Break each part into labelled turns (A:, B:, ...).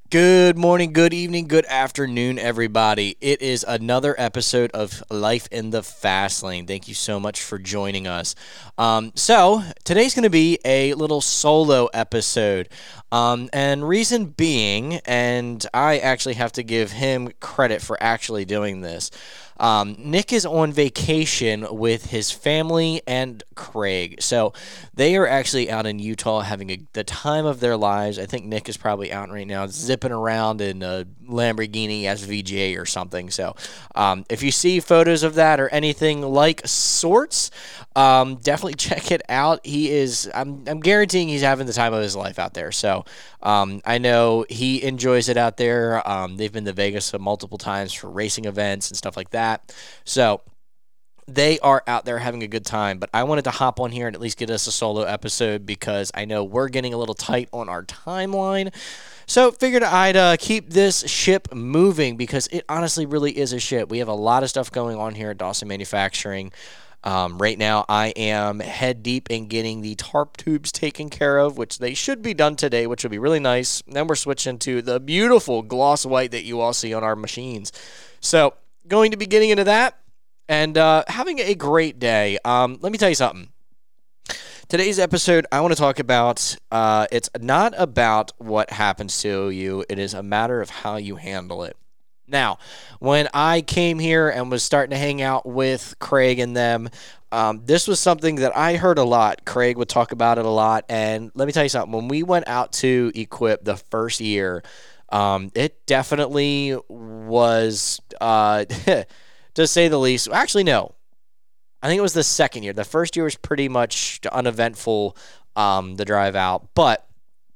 A: Good morning, good evening, good afternoon, everybody. It is another episode of Life in the Fast Lane. Thank you so much for joining us. So today's going to be a little solo episode. And reason being, and I actually have to give him credit for actually doing this. Nick is on vacation with his family and Craig. So they are actually out in Utah having the time of their lives. I think Nick is probably out right now zipping around in a Lamborghini SVJ or something. So if you see photos of that or anything like sorts, definitely check it out. I'm guaranteeing he's having the time of his life out there. So I know he enjoys it out there. They've been to Vegas multiple times for racing events and stuff like that. So they are out there having a good time, but I wanted to hop on here and at least get us a solo episode because I know we're getting a little tight on our timeline. So figured I'd keep this ship moving because it honestly really is a ship. We have a lot of stuff going on here at Dawson Manufacturing. Right now, I am head deep in getting the tarp tubes taken care of, which they should be done today, which will be really nice. Then we're switching to the beautiful gloss white that you all see on our machines. So going to be getting into that and having a great day. Let me tell you something. Today's episode, I want to talk about, it's not about what happens to you. It is a matter of how you handle it. Now, when I came here and was starting to hang out with Craig and them, this was something that I heard a lot. Craig would talk about it a lot. And let me tell you something. When we went out to equip the first year, it definitely was, to say the least. Actually, no. I think it was the second year. The first year was pretty much uneventful, the drive out. But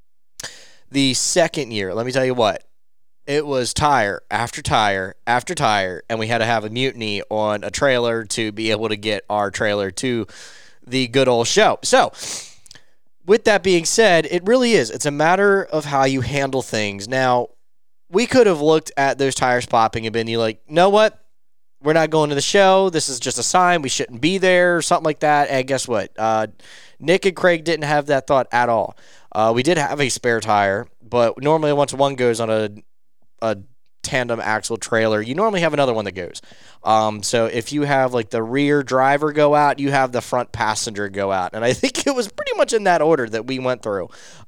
A: the second year, let me tell you what. It was tire after tire after tire, and we had to have a mutiny on a trailer to be able to get our trailer to the good old show. So, with that being said, it really is. It's a matter of how you handle things. Now, we could have looked at those tires popping and been like, know what? We're not going to the show. This is just a sign. We shouldn't be there or something like that. And guess what? Nick and Craig didn't have that thought at all. We did have a spare tire, but normally once one goes on a tandem axle trailer, you normally have another one that goes. So if you have like the rear driver go out, you have the front passenger go out. And I think it was pretty much in that order that we went through.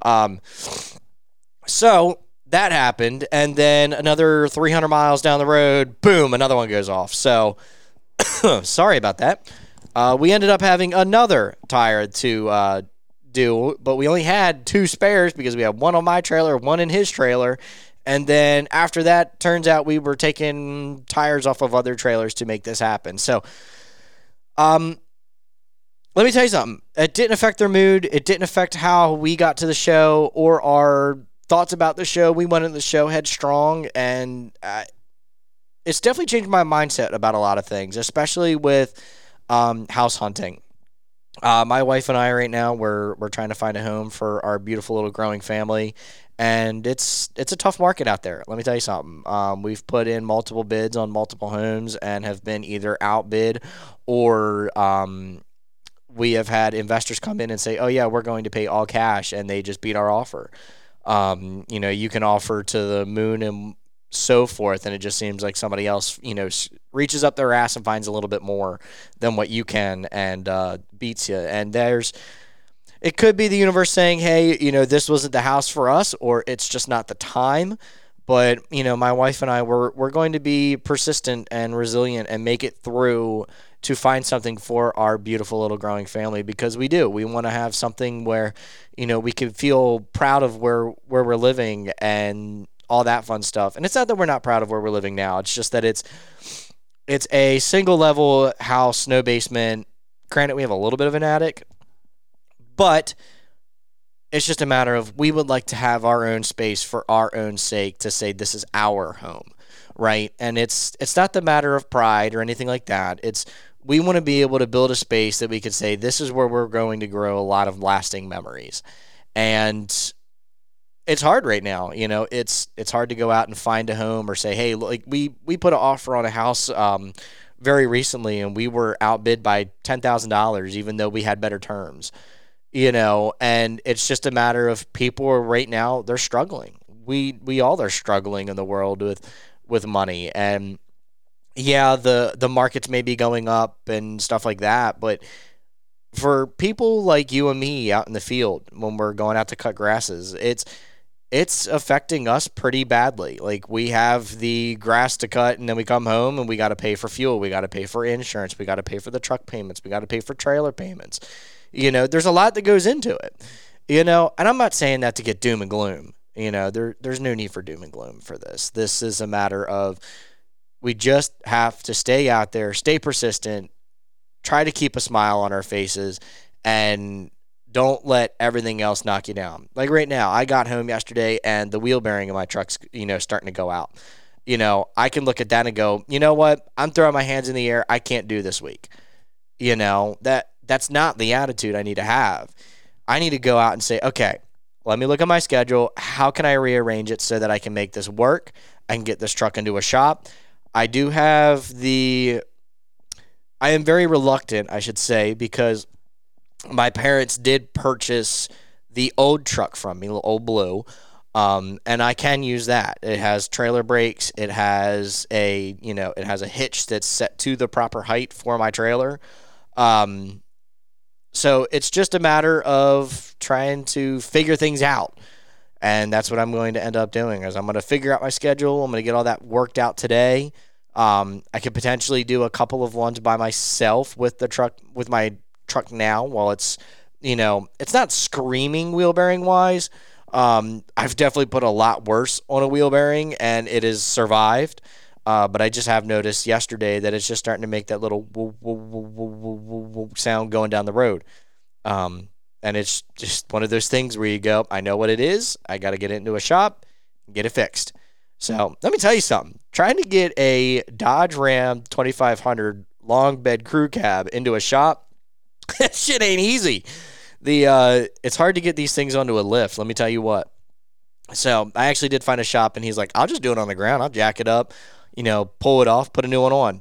A: So that happened. And then another 300 miles down the road, boom, another one goes off. So sorry about that. We ended up having another tire to do, but we only had two spares because we had one on my trailer, one in his trailer. And then after that, turns out we were taking tires off of other trailers to make this happen. So, let me tell you something. It didn't affect their mood. It didn't affect how we got to the show or our thoughts about the show. We went into the show headstrong, and it's definitely changed my mindset about a lot of things, especially with house hunting. My wife and I right now, we're trying to find a home for our beautiful little growing family. And it's a tough market out there. Let me tell you something. We've put in multiple bids on multiple homes and have been either outbid or we have had investors come in and say, oh, yeah, we're going to pay all cash, and they just beat our offer. You can offer to the moon and so forth, and it just seems like somebody else, reaches up their ass and finds a little bit more than what you can and beats you. And it could be the universe saying, hey, this wasn't the house for us, or it's just not the time. But, my wife and I, we're going to be persistent and resilient and make it through to find something for our beautiful little growing family, because we do. We want to have something where, we can feel proud of where we're living and all that fun stuff. And it's not that we're not proud of where we're living now. It's just that it's a single level house, no basement. Granted, we have a little bit of an attic, but it's just a matter of we would like to have our own space for our own sake to say this is our home, right? And it's not the matter of pride or anything like that. It's we want to be able to build a space that we could say this is where we're going to grow a lot of lasting memories. And it's hard right now. It's hard to go out and find a home or say, hey, like we put an offer on a house very recently and we were outbid by $10,000 even though we had better terms. And it's just a matter of people right now, they're struggling. we all are struggling in the world with money. And yeah, the markets may be going up and stuff like that, but for people like you and me out in the field when we're going out to cut grasses, it's affecting us pretty badly. Like, we have the grass to cut, and then we come home and we got to pay for fuel, we got to pay for insurance, we got to pay for the truck payments, we got to pay for trailer payments. There's a lot that goes into it. And I'm not saying that to get doom and gloom. There's no need for doom and gloom for this. This is a matter of, we just have to stay out there, stay persistent, try to keep a smile on our faces, and don't let everything else knock you down. Like right now, I got home yesterday and the wheel bearing in my truck's, starting to go out. I can look at that and go, you know what? I'm throwing my hands in the air. I can't do this week. That's not the attitude I need to have. I need to go out and say, okay, let me look at my schedule. How can I rearrange it so that I can make this work? I can get this truck into a shop. I am very reluctant, I should say, because my parents did purchase the old truck from me, the old blue, and I can use that. It has trailer brakes. It has a hitch that's set to the proper height for my trailer. So it's just a matter of trying to figure things out. And that's what I'm going to end up doing, is I'm going to figure out my schedule. I'm going to get all that worked out today. I could potentially do a couple of ones by myself with my truck now while it's not screaming wheel bearing wise. I've definitely put a lot worse on a wheel bearing and it has survived. But I just have noticed yesterday that it's just starting to make that little woo, woo, woo, woo, woo, woo, woo sound going down the road. And it's just one of those things where you go, I know what it is. I got to get it into a shop and get it fixed. So let me tell you something. Trying to get a Dodge Ram 2500 long bed crew cab into a shop, that shit ain't easy. It's hard to get these things onto a lift, let me tell you what. So I actually did find a shop, and he's like, I'll just do it on the ground. I'll jack it up, pull it off, put a new one on,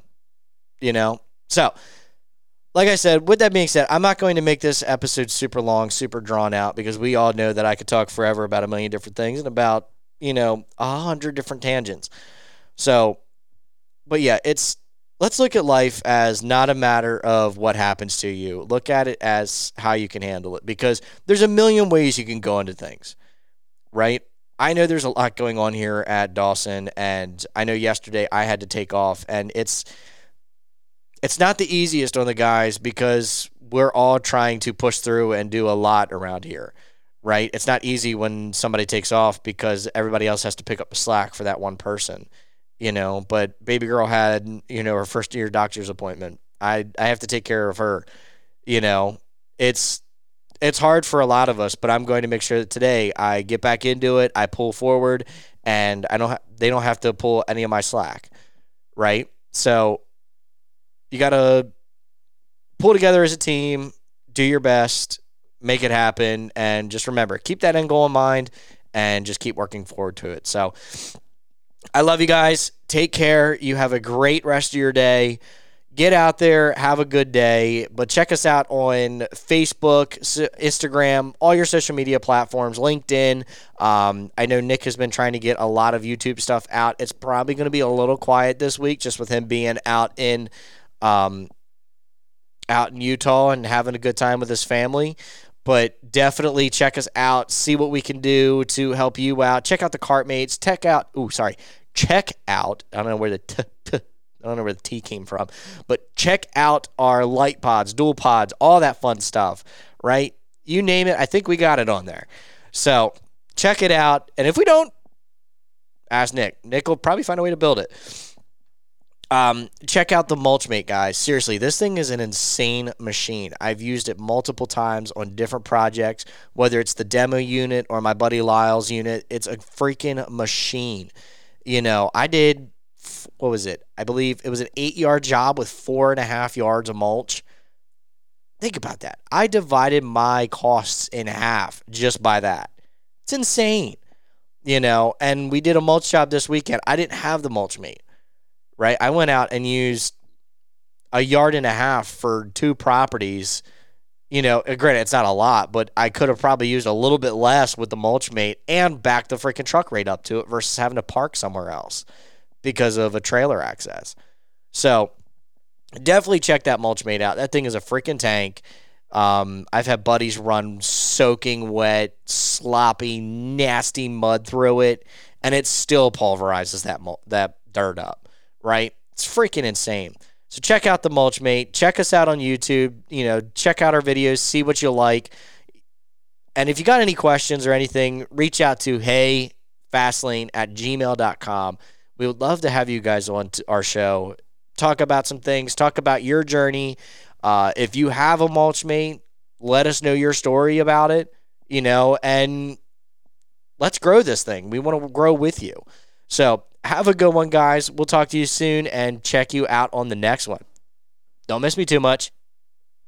A: So, like I said, with that being said, I'm not going to make this episode super long, super drawn out, because we all know that I could talk forever about a million different things and about, 100 different tangents. So, but yeah, let's look at life as not a matter of what happens to you. Look at it as how you can handle it, because there's a million ways you can go into things, right? I know there's a lot going on here at Dawson, and I know yesterday I had to take off, and it's not the easiest on the guys because we're all trying to push through and do a lot around here, right? It's not easy when somebody takes off because everybody else has to pick up the slack for that one person, but baby girl had, her first year doctor's appointment. I have to take care of her, it's hard for a lot of us, but I'm going to make sure that today I get back into it. I pull forward, and they don't have to pull any of my slack, right? So you got to pull together as a team, do your best, make it happen, and just remember, keep that end goal in mind and just keep working forward to it. So I love you guys. Take care. You have a great rest of your day. Get out there, have a good day, but check us out on Facebook, Instagram, all your social media platforms, LinkedIn. I know Nick has been trying to get a lot of YouTube stuff out. It's probably going to be a little quiet this week just with him being out in Utah and having a good time with his family. But definitely check us out, see what we can do to help you out. Check out the Cartmates. Check out. I don't know where the T came from, but check out our light pods, dual pods, all that fun stuff, right? You name it, I think we got it on there. So check it out. And if we don't, ask Nick. Nick will probably find a way to build it. Check out the Mulchmate, guys. Seriously, this thing is an insane machine. I've used it multiple times on different projects, whether it's the demo unit or my buddy Lyle's unit. It's a freaking machine. I did, what was it? I believe it was an 8-yard job with 4.5 yards of mulch. Think about that. I divided my costs in half just by that. It's insane. And we did a mulch job this weekend. I didn't have the Mulchmate, right? I went out and used 1.5 yards for 2 properties, Granted, it's not a lot, but I could have probably used a little bit less with the Mulchmate and backed the freaking truck rate up to it versus having to park somewhere else because of a trailer access. So definitely check that Mulchmate out. That thing is a freaking tank. I've had buddies run soaking wet, sloppy, nasty mud through it, and it still pulverizes that dirt up, right? It's freaking insane. So check out the Mulchmate. Check us out on YouTube. Check out our videos. See what you like. And if you got any questions or anything, reach out to heyfastlane@gmail.com. We would love to have you guys on our show. Talk about some things. Talk about your journey. If you have a Mulchmate, let us know your story about it. And let's grow this thing. We want to grow with you. So have a good one, guys. We'll talk to you soon and check you out on the next one. Don't miss me too much.